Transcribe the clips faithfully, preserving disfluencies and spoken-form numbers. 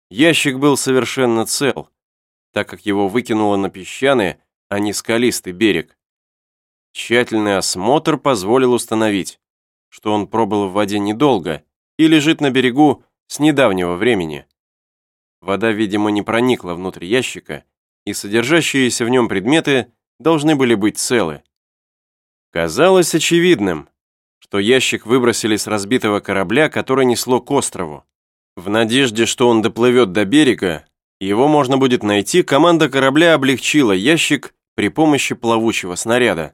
Ящик был совершенно цел, так как его выкинуло на песчаный, а не скалистый берег. Тщательный осмотр позволил установить, что он пробыл в воде недолго и лежит на берегу с недавнего времени. Вода, видимо, не проникла внутрь ящика, и содержащиеся в нем предметы должны были быть целы. Казалось очевидным, что ящик выбросили с разбитого корабля, который несло к острову. В надежде, что он доплывет до берега, его можно будет найти, команда корабля облегчила ящик при помощи плавучего снаряда.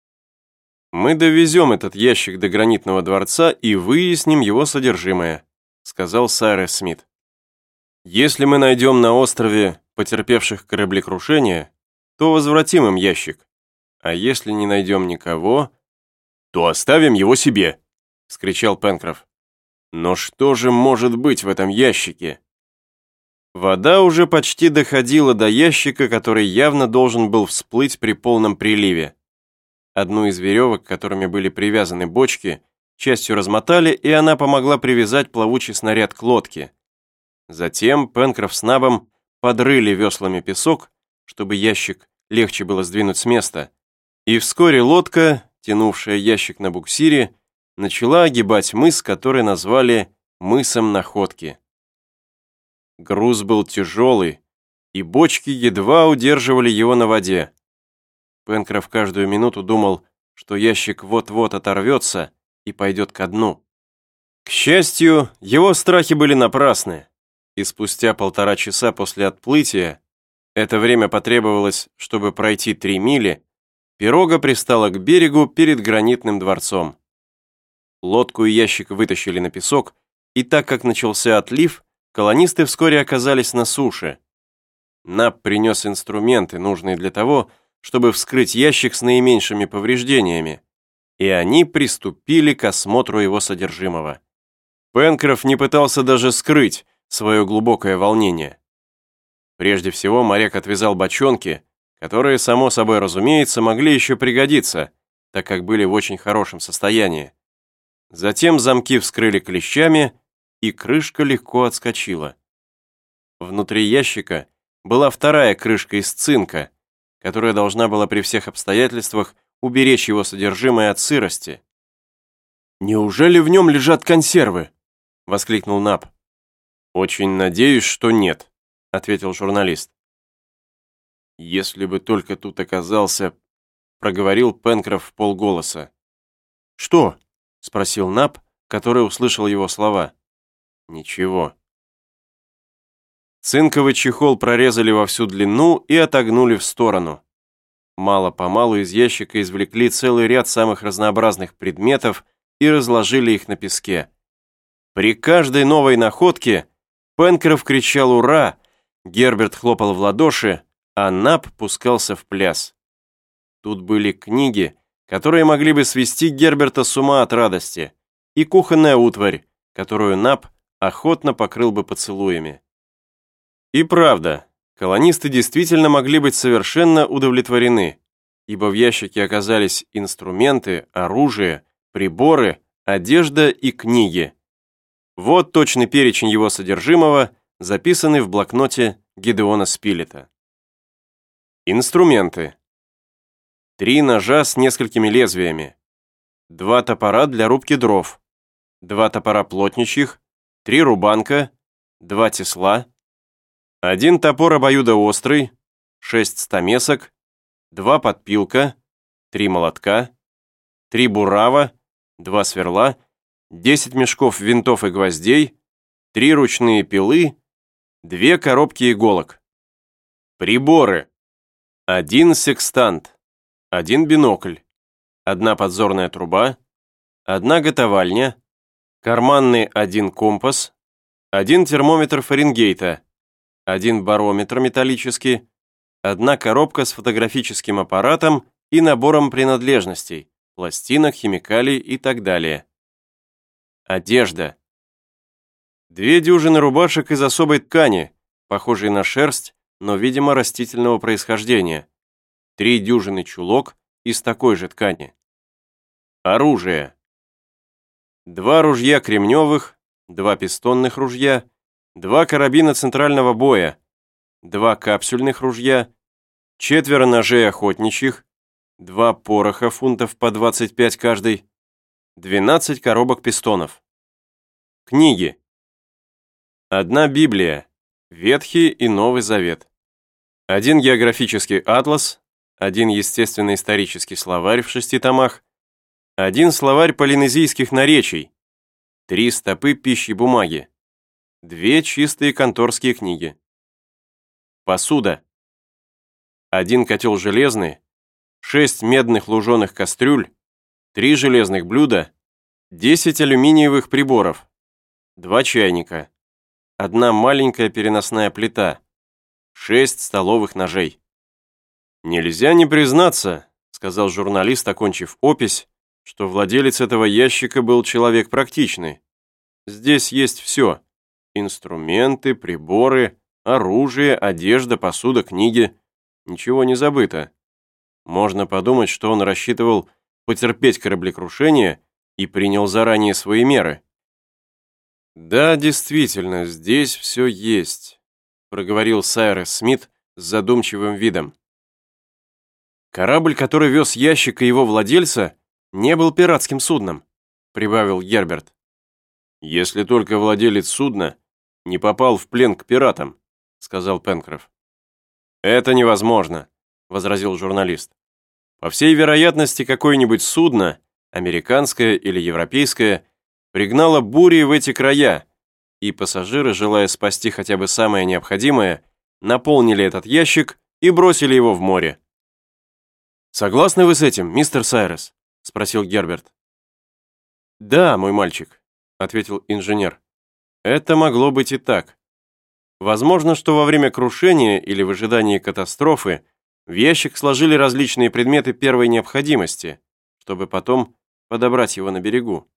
«Мы довезем этот ящик до гранитного дворца и выясним его содержимое», сказал Сайрес Смит. «Если мы найдем на острове потерпевших кораблекрушение, то возвратим им ящик. А если не найдем никого, то оставим его себе», вскричал Пенкроф. «Но что же может быть в этом ящике?» Вода уже почти доходила до ящика, который явно должен был всплыть при полном приливе. Одну из веревок, которыми были привязаны бочки, частью размотали, и она помогла привязать плавучий снаряд к лодке. Затем Пенкроф с Набом подрыли веслами песок, чтобы ящик легче было сдвинуть с места, и вскоре лодка, тянувшая ящик на буксире, начала огибать мыс, который назвали мысом Находки. Груз был тяжелый, и бочки едва удерживали его на воде. Пенкроф каждую минуту думал, что ящик вот-вот оторвется и пойдет ко дну. К счастью, его страхи были напрасны, и спустя полтора часа после отплытия, это время потребовалось, чтобы пройти три мили, пирога пристала к берегу перед гранитным дворцом. Лодку и ящик вытащили на песок, и так как начался отлив, колонисты вскоре оказались на суше. Наб принес инструменты, нужные для того, чтобы вскрыть ящик с наименьшими повреждениями, и они приступили к осмотру его содержимого. Пенкроф не пытался даже скрыть свое глубокое волнение. Прежде всего моряк отвязал бочонки, которые, само собой разумеется, могли еще пригодиться, так как были в очень хорошем состоянии. Затем замки вскрыли клещами, и крышка легко отскочила. Внутри ящика была вторая крышка из цинка, которая должна была при всех обстоятельствах уберечь его содержимое от сырости. «Неужели в нем лежат консервы?» — воскликнул Наб. «Очень надеюсь, что нет», — ответил журналист. «Если бы только тут оказался...» — проговорил Пенкроф вполголоса. «Что?» — спросил Наб, который услышал его слова. «Ничего». Цинковый чехол прорезали во всю длину и отогнули в сторону. Мало-помалу из ящика извлекли целый ряд самых разнообразных предметов и разложили их на песке. При каждой новой находке Пенкроф кричал «Ура!», Герберт хлопал в ладоши, а Наб пускался в пляс. Тут были книги, которые могли бы свести Герберта с ума от радости, и кухонная утварь, которую Наб охотно покрыл бы поцелуями. И правда, колонисты действительно могли быть совершенно удовлетворены, ибо в ящике оказались инструменты, оружие, приборы, одежда и книги. Вот точный перечень его содержимого, записанный в блокноте Гедеона Спилета. Инструменты. Три ножа с несколькими лезвиями. Два топора для рубки дров. Два топора плотничьих. Три рубанка. Два тесла. Один топор обоюдоострый. Шесть стамесок. Два подпилка. Три молотка. Три бурава. Два сверла. Десять мешков винтов и гвоздей. Три ручные пилы. Две коробки иголок. Приборы. Один секстант. Один бинокль. Одна подзорная труба. Одна готовальня. Карманный один компас. Один термометр Фаренгейта. Один барометр металлический. Одна коробка с фотографическим аппаратом и набором принадлежностей, пластинок, химикалий и так далее. Одежда. Две дюжины рубашек из особой ткани, похожей на шерсть, но, видимо, растительного происхождения. Три дюжины чулок из такой же ткани. Оружие. Два ружья кремневых, два пистонных ружья, два карабина центрального боя, два капсюльных ружья, четверо ножей охотничьих, два пороха фунтов по двадцать пять каждый, двенадцать коробок пистонов. Книги. Одна Библия, Ветхий и Новый Завет. Один географический атлас, один естественно-исторический словарь в шести томах, один словарь полинезийских наречий, три стопы пищи бумаги, две чистые конторские книги. Посуда. Один котел железный, шесть медных луженых кастрюль, три железных блюда, десять алюминиевых приборов, два чайника, одна маленькая переносная плита, шесть столовых ножей. «Нельзя не признаться», — сказал журналист, окончив опись, что владелец этого ящика был человек практичный. «Здесь есть все. Инструменты, приборы, оружие, одежда, посуда, книги. Ничего не забыто. Можно подумать, что он рассчитывал потерпеть кораблекрушение и принял заранее свои меры». «Да, действительно, здесь все есть», — проговорил Сайрес Смит с задумчивым видом. «Корабль, который вез ящик и его владельца, не был пиратским судном», — прибавил Герберт. «Если только владелец судна не попал в плен к пиратам», — сказал Пенкроф. «Это невозможно», — возразил журналист. «По всей вероятности, какое-нибудь судно, американское или европейское, пригнало бури в эти края, и пассажиры, желая спасти хотя бы самое необходимое, наполнили этот ящик и бросили его в море». «Согласны вы с этим, мистер Сайрес?» — спросил Герберт. «Да, мой мальчик», — ответил инженер. «Это могло быть и так. Возможно, что во время крушения или в ожидании катастрофы в ящик сложили различные предметы первой необходимости, чтобы потом подобрать его на берегу».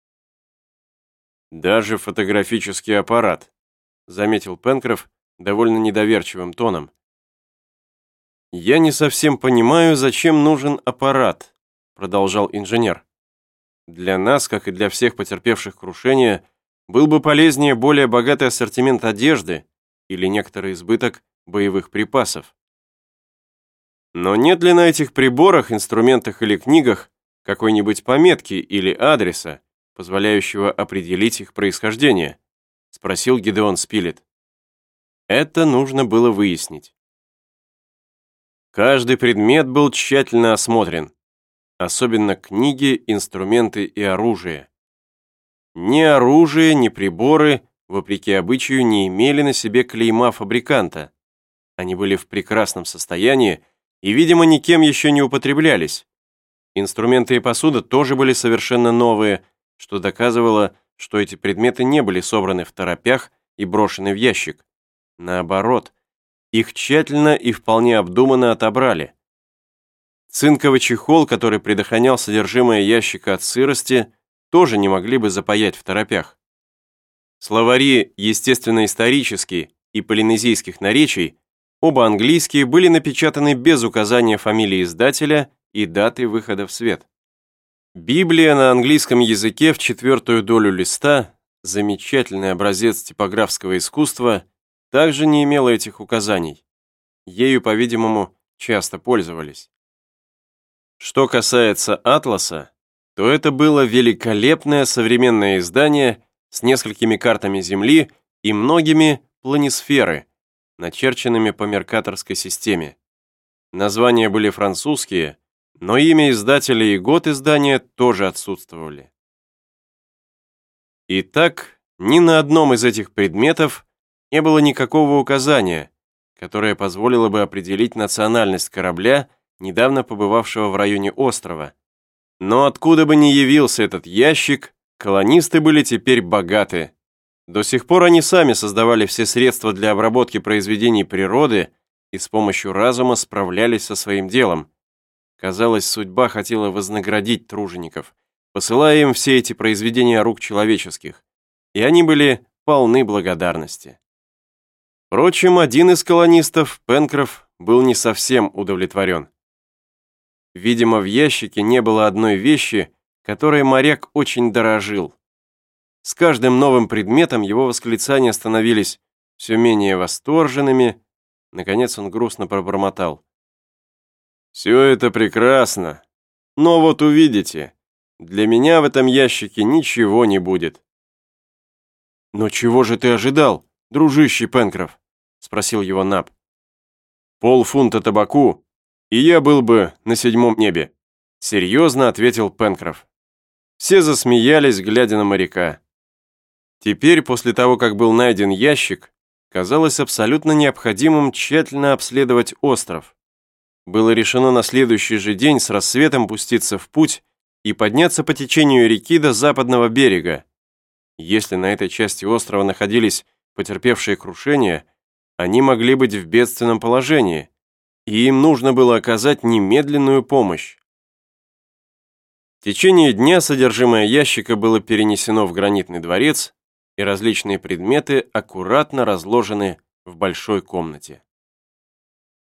«Даже фотографический аппарат», — заметил Пенкроф довольно недоверчивым тоном. «Я не совсем понимаю, зачем нужен аппарат», — продолжал инженер. «Для нас, как и для всех потерпевших крушение, был бы полезнее более богатый ассортимент одежды или некоторый избыток боевых припасов. Но нет ли на этих приборах, инструментах или книгах какой-нибудь пометки или адреса, позволяющего определить их происхождение?» — спросил Гидеон Спилет. Это нужно было выяснить. Каждый предмет был тщательно осмотрен, особенно книги, инструменты и оружие. Ни оружие, ни приборы, вопреки обычаю, не имели на себе клейма фабриканта. Они были в прекрасном состоянии и, видимо, никем еще не употреблялись. Инструменты и посуда тоже были совершенно новые, что доказывало, что эти предметы не были собраны в торопях и брошены в ящик. Наоборот, их тщательно и вполне обдуманно отобрали. Цинковый чехол, который предохранял содержимое ящика от сырости, тоже не могли бы запаять в торопях. Словари естественно-исторические и полинезийских наречий, оба английские, были напечатаны без указания фамилии издателя и даты выхода в свет. Библия на английском языке в четвертую долю листа, замечательный образец типографского искусства, также не имела этих указаний. Ею, по-видимому, часто пользовались. Что касается «Атласа», то это было великолепное современное издание с несколькими картами Земли и многими планисферы, начерченными по меркаторской системе. Названия были французские, но имя издателя и год издания тоже отсутствовали. Итак, ни на одном из этих предметов не было никакого указания, которое позволило бы определить национальность корабля, недавно побывавшего в районе острова. Но откуда бы ни явился этот ящик, колонисты были теперь богаты. До сих пор они сами создавали все средства для обработки произведений природы и с помощью разума справлялись со своим делом. Казалось, судьба хотела вознаградить тружеников, посылая им все эти произведения рук человеческих, и они были полны благодарности. Впрочем, один из колонистов, Пенкроф, был не совсем удовлетворен. Видимо, в ящике не было одной вещи, которой моряк очень дорожил. С каждым новым предметом его восклицания становились все менее восторженными. Наконец он грустно пробормотал. «Все это прекрасно, но вот увидите, для меня в этом ящике ничего не будет». «Но чего же ты ожидал, дружище Пенкроф?» — спросил его Наб. «Полфунта табаку, и я был бы на седьмом небе», — серьезно ответил Пенкроф. Все засмеялись, глядя на моряка. Теперь, после того, как был найден ящик, казалось абсолютно необходимым тщательно обследовать остров. Было решено на следующий же день с рассветом пуститься в путь и подняться по течению реки до западного берега. Если на этой части острова находились потерпевшие крушение, они могли быть в бедственном положении, и им нужно было оказать немедленную помощь. В течение дня содержимое ящика было перенесено в гранитный дворец, и различные предметы аккуратно разложены в большой комнате.